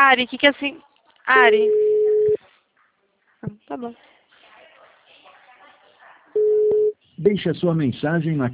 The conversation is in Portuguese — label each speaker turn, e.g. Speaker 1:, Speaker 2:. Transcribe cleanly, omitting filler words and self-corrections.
Speaker 1: Ari, o que que é assim? Ari. Tá bom.
Speaker 2: Deixe a sua mensagem na